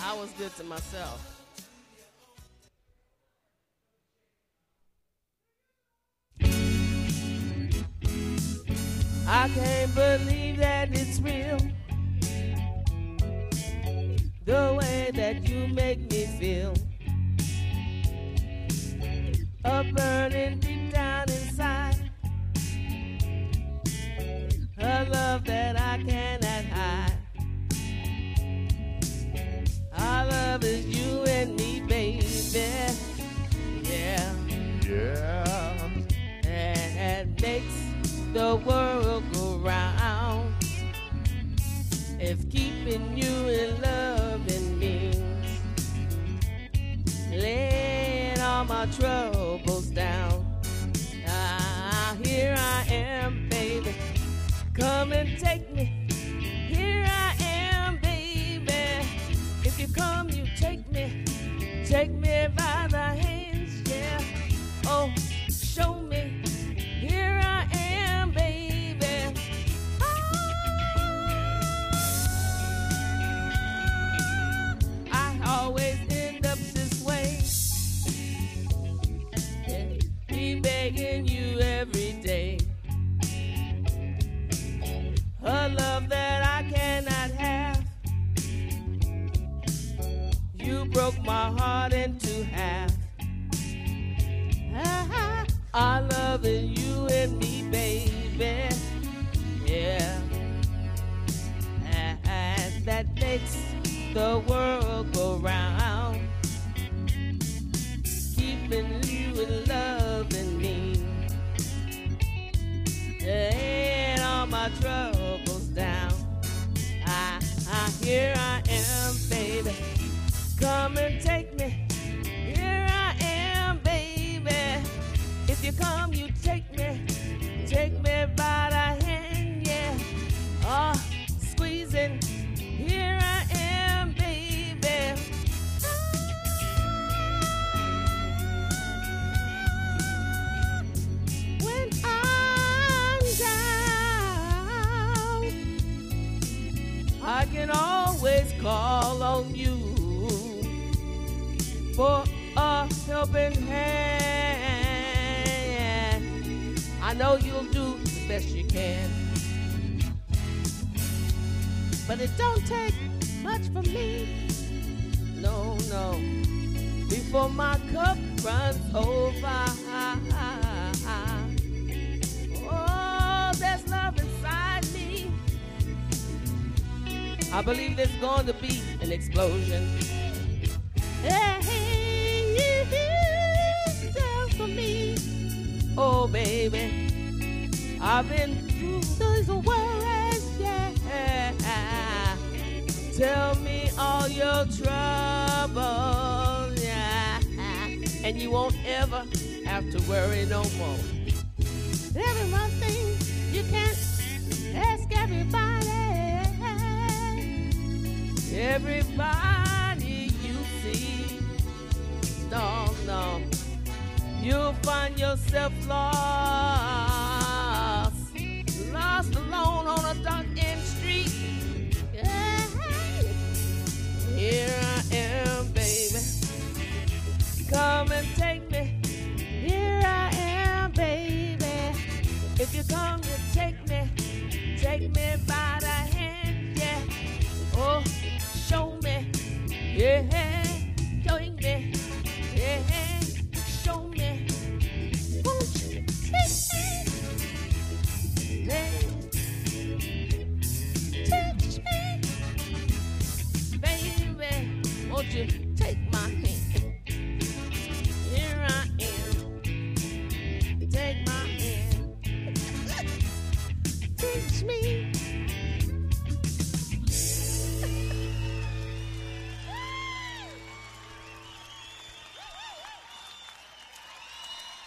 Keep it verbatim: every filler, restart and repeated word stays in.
I was good to myself. I can't believe that it's real, the way that you make me feel, a burning deep down inside, a love that I cannot hide. Our love is you and me, baby. Yeah, Yeah. and it makes the world go round. If keeping you in loving means laying all my troubles down. Ah, here I am, baby. Come and take me. Here I am, baby. If you come, you take me. Take me by the hands, yeah. Oh, show me. Here I am, baby. Ah, I always end up this way. Yeah, me begging you every day. A love that I cannot have. You broke my heart into half. Ah, I love it, you and me, baby. Yeah, and that makes the world go round. Keeping you in love and me, laying all my troubles down. I, I, here I am, baby. Come and take me. Here I am, baby. If you come, you take me. Take me by the hand, yeah. Oh, squeezing. Here I am, baby. When I'm down, I can always call on you for a helping hand. I know you'll do the best you can, but it don't take much for me. No, no, before my cup runs over. Oh, there's love inside me. I believe there's going to be an explosion. Hey, you stand for me. Oh, baby, I've been through those worries, yeah. Tell me all your troubles, yeah. And you won't ever have to worry no more. Every one thing you can't ask everybody. Everybody you see, no, no, you'll find yourself lost, lost alone on a dark end street. Yeah. Here I am, baby. Come and take me. Here I am, baby. If you come, you take me. Take me by the hand, yeah. Oh, show me, yeah. Showing me, yeah. Show me. Won't you take me? Yeah. Touch me, baby. Won't you?